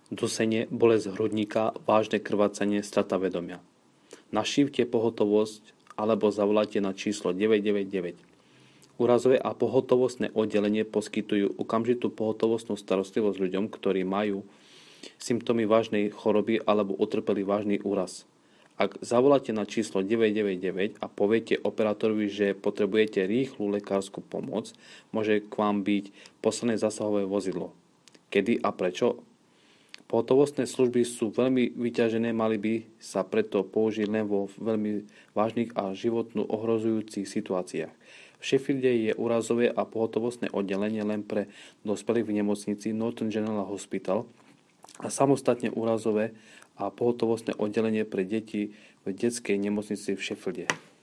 dusenie, bolesť hrudníka, vážne krvácanie, strata vedomia. Navštívte pohotovosť alebo zavolajte na číslo 999. Úrazové a pohotovostné oddelenie poskytujú okamžitú pohotovostnú starostlivosť ľuďom, ktorí majú symptómy vážnej choroby alebo utrpeli vážny úraz. Ak zavoláte na číslo 999 a poviete operátorovi, že potrebujete rýchlu lekárskú pomoc, môže k vám byť poslané zásahové vozidlo. Kedy a prečo? Pohotovostné služby sú veľmi vyťažené, mali by sa preto použiť len vo veľmi vážnych a životnú ohrozujúcich situáciách. V Sheffielde je úrazové a pohotovostné oddelenie len pre dospelých v nemocnici Northern General Hospital a samostatne úrazové a pohotovostné oddelenie pre deti v detskej nemocnici v Sheffielde.